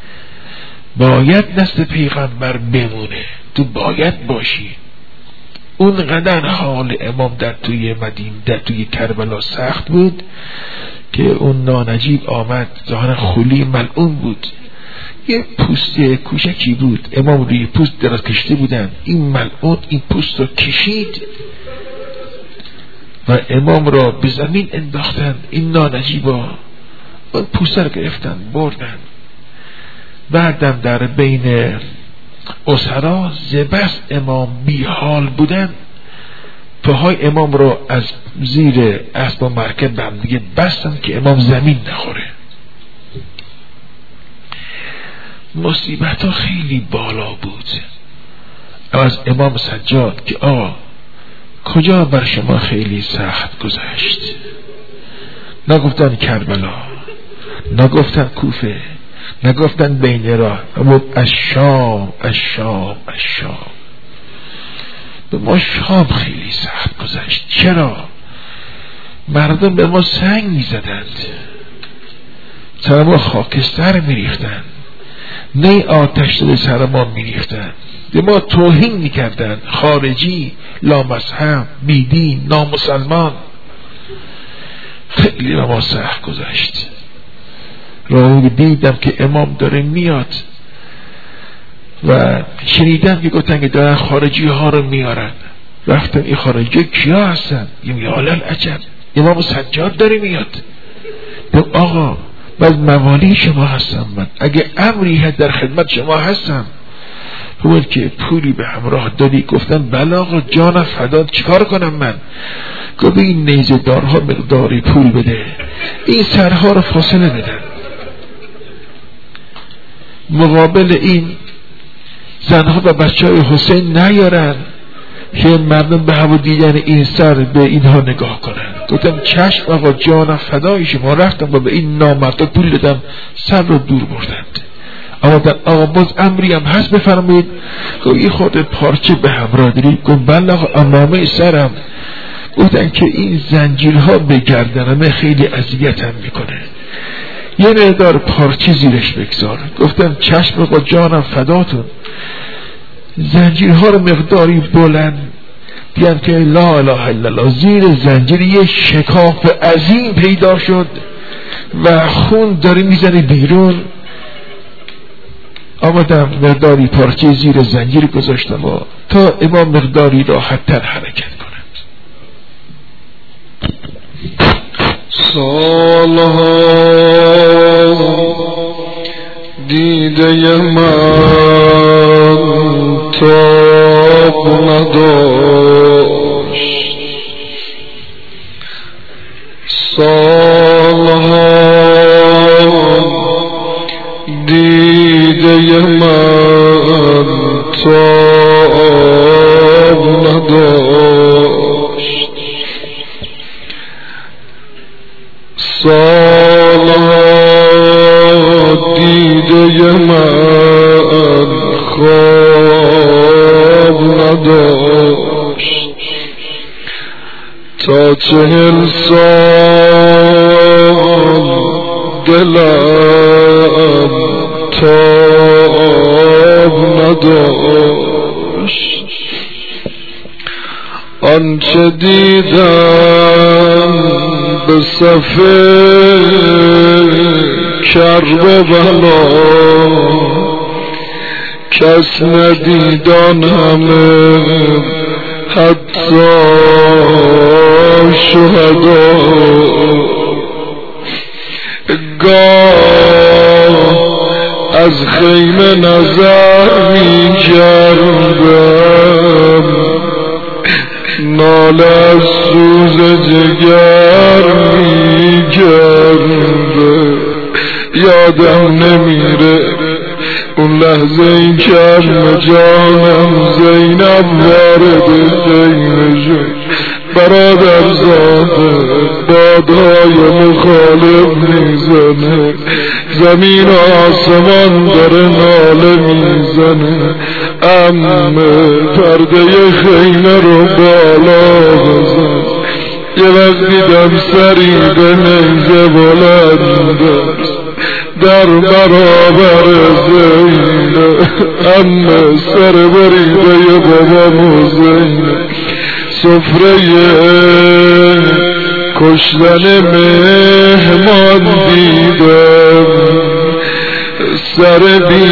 باید نسل پیغمبر بمونه، تو باید باشی. اونقدر حال امام در توی مدینه، در توی کربلا سخت بود که اون نانجیب آمد، ظاهرا خولی ملعون بود، یه پوست کوچکی بود، امام روی پوست دراز کشیده بودن، این ملعون این پوست رو کشید و امام را به زمین انداختن. این نانجیبا اون پوست رو گرفتن بردن. بعدم در بین اسرا زبست امام بی حال بودن، پاهای امام را از زیر اسب و مرکب به هم دیگه بستن که امام زمین نخوره. مصیبت ها خیلی بالا بود. از امام سجاد که آقا کجا بر شما خیلی سخت گذشت؟ نگفتن کربلا، نگفتن کوفه، نگفتن بین راه، اما از شام به ما شام خیلی سخت گذشت. چرا؟ مردم به ما سنگ می زدند، سر ما خاکستر می ریختند، نه آتش به سر ما می ریختند، به ما توهین می کردند، خارجی، لامذهب، بیدین، نامسلمان. خیلی به ما سخت گذشت. راهی دیدم که امام داره میاد و شنیدم که گفتن که دارن خارجی ها رو میارن. رفتم این خارجی کیا هستن؟ یا حالال عجب، امام سجاد داره میاد. آقا باز موالی شما هستم، من اگه امری هست در خدمت شما هستم. بود که پولی به همراه دادی؟ گفتن بله آقا جان فدات، چیکار کنم من؟ گفت این نیزه دارها مقداری پول بده، این سرها رو فاصله بدن. مقابل این زنها و بچه های حسین نیارن که مردم به هوا دیدن این سر به اینها نگاه کنن. گفتم چشم آقا جان فدای شما. رفتم و به این نامردا پول دادم، سر رو دور بردند. آقا باز امری هم هست بفرمایید. گفت این خورده پارچه به همراه داری؟ گفت بله آقا امامه سرم. گفتن که این زنجیرها به گردنمه خیلی اذیتم میکنه، یه مقدار پارچه زیرش بگذار. گفتم چشم آقا جانم فداتون. زنجیرها رو مقداری بلند دیدم که لا اله الا الله، زیر زنجیر یه شکاف عظیم پیدا شد و خون داره میزنه بیرون. آمدم مقداری پارچه زیر زنجیر گذاشتم و تا امام مقداری راحت تر حرکت کنند. سالها دیده من تاب نداشت، سالها دیده من تاب نداشت، سالها دیده من خواب نداشت، تا 40 سال دلم تاب نداشت. آنچه دیدم به صفحه کرب و بلا، کس ندیدان همه حتی شهدا. گاه از خیمه نظر می کردم، ناله از سوز جگر میکرده. یادم نمیره اون لحظه این کرم جانم زینب وارد خیمه شد. برادر زاده بادهای مخالف میزنه، زمین و آسمان داره ناله میزنه. عمه پرده خیمه رو بالا بزن. یه وقت دیدم سری به نیزه بلند در برابر زینب. عمه سر بریده بابا زینب. سفره کشتن مهمان دیدم، سر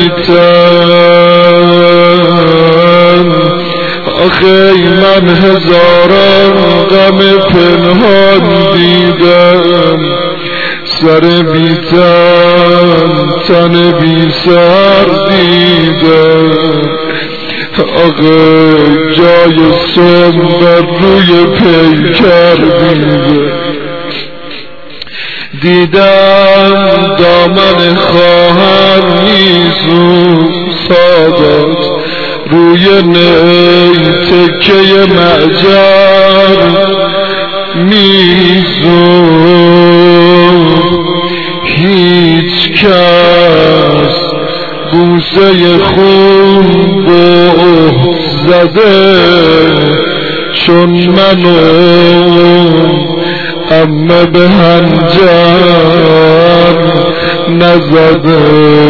بیتن آخه من هزاران غم پنهان دیدم. سر بیتن تن بی سر دیدم. آقا جای سم بر روی پیکر دیدم. دامن خواهر میسوز سادات روی نی تکه معجر میسوز. هیچ کس بوسه خون بوه زده چون منو اما به هنجر نزده.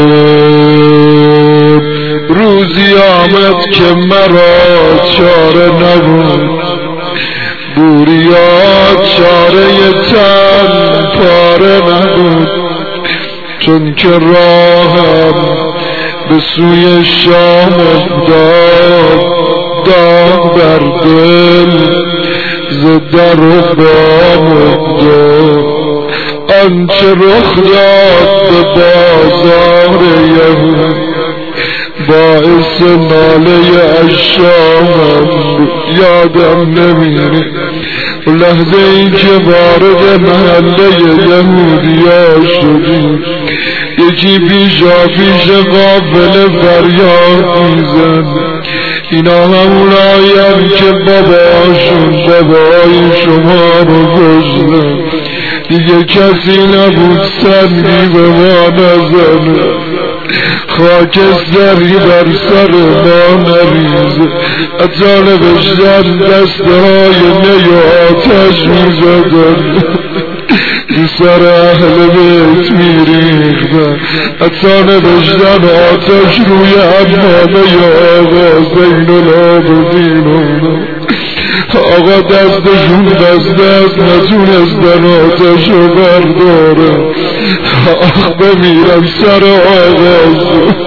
روزی آمد که مرا چاره نبود، بوریا چاره تن پاره نبود. چون که راهم به سوی شام افتاد، داغ بر دل زدر و بام افتاد. آنچه رخ داد به بازار یهود باعث ناله اشامم یادم نمیره. لحظه ای که وارد محله یهودیا شدیم، یکی پیشا پیش قافله فریاد میزن. اینا همونایم که باباشون بابای شما رو کشتن. دیگه کسی نبود سنگی به ما نزنه، خاکستری بر سر ما نریزه. اطال بشتن دسته های نی و آتش میزدن، سر اهل بیت میریختن. اطال بشتن آتش روی امامه آقا زین العابدین. آقا دستشون دست نتونستن آتشو برداره. آخ بمیرم سر آغاز.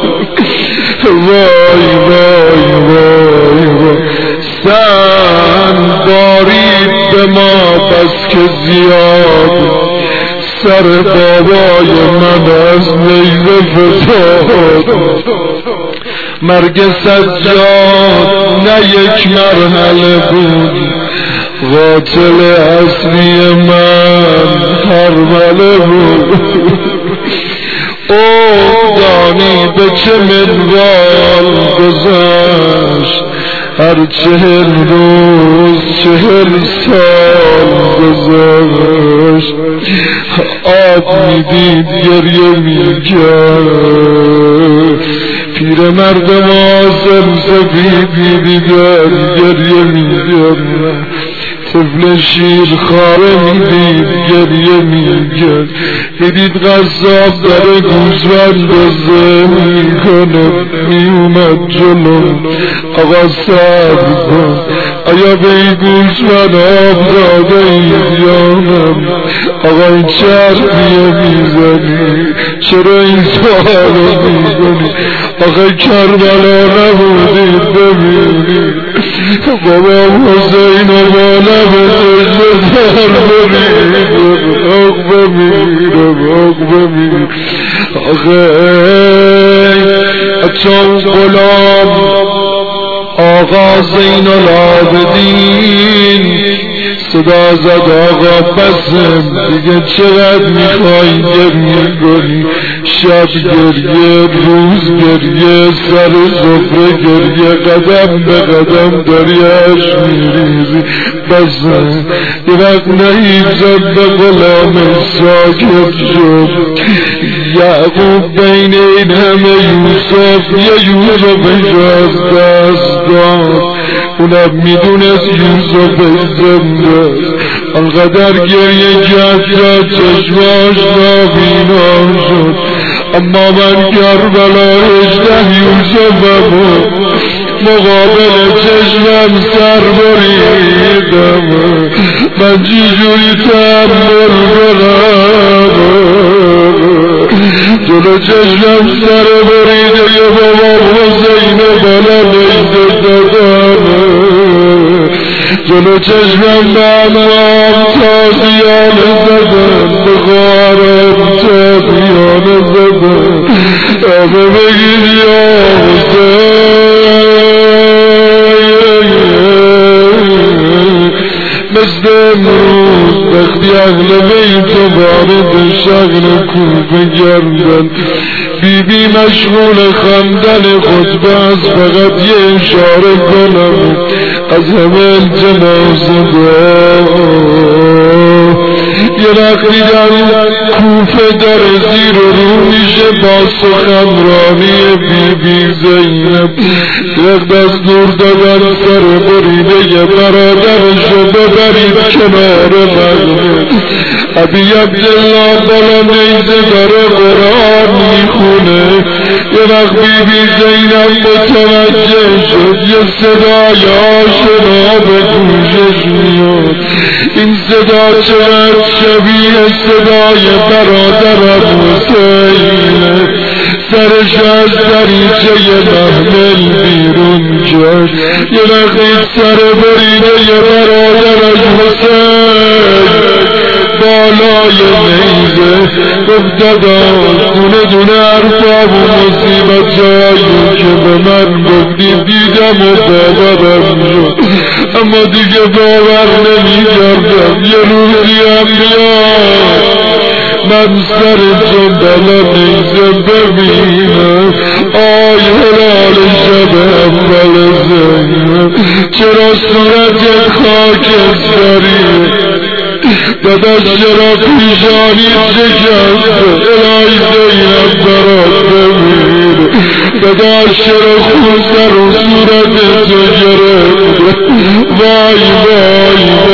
وای وای وای وای. سن بارید به ما بس که زیاد، سر بابای من از نیزه فتاد. مرگ سجاد نه یک مرحله بود، قاتل اصلی من هرمله بود. او دانی به چه منوال گذشت، هر 40 روز 40 سال گذشت. آب میدید گریه میکرد، پیر مردم آسم سفید میدیدن گریه میکرد. طفل شیر خاره میدید گریه میکرد. میدید قصاب داره گوسفند بزه میکنه، میومد جلو. آقا صبر کن، آیا به این گوسفند آب داده اید یا نه؟ آقا این چربیه میزنی، چرا این سوالو میکنی؟ آقا کربلا نبودید ببینید بابا حسین و بالا به سجده سر برید. آق بمیرم آق بمیرم. آقا چون غلام آقا زین العابدین صدا زد آقا بسم دیگه چقدر میخوای گریه کنی؟ شب گریه، روز گریه، سر سفره گریه، قدم به قدم داری عشق میریزی. بسم یه وقت نیزد به غلام ساکت شد. یعقوب بین این همه یوسف یه یوسفش از دست داد، اونم میدونست یوسف زنده. انقدر گریه کرد تا چشماش نابینا شد. اما من کربلا 18 یوسفمو مقابل چشمم سر بریدم. من چجوری تحمل کنم؟ جلو چشمم سر بریده یه بابا حسین بالا نیزه دادم. جلو چشمم بامام تازیانه زدن، بخارم تازیانه زدن. همه بگید یا حسین مثل امروز وقتی اهل بیت وارد شهر کوفه گردن، بی مشغول خواندن خطبه است. فقط یه اشاره کنم از همه جنازه یه وقتی در کوفه در زیر و رو میشه با سخنرانی بی زینب. یک دستور دادن سر بریده یه برادرشو ببرید کنار مغمه. ابی عبدالله بالا نیزه داره قرآن میخونه. یه وقت بی زینب متوجه شد یه صدای آشنا به گوشش میاد. این صدا چقدر شبیه صدای برادرم حسینه. سرش از دریچه محمل بیرون کرد. یه وقتی سر بریده یه برادرش حسین بالای نیزه گفت داداش دونه دونه حرفا و مصیبت جایی که به من گفتی دیدم و باورم شد، اما دیگه باور نمی کردم. یه روزی هم بیاد من سر تو بالا نیزه ببینم. آی هلال شب اول زینب چرا صورت خاکستریه؟ داداش چرا پیشانی شکست؟ الهی زینب برات بمیر. داداش چرا خون سر و صورت تو گرفت؟ وای وای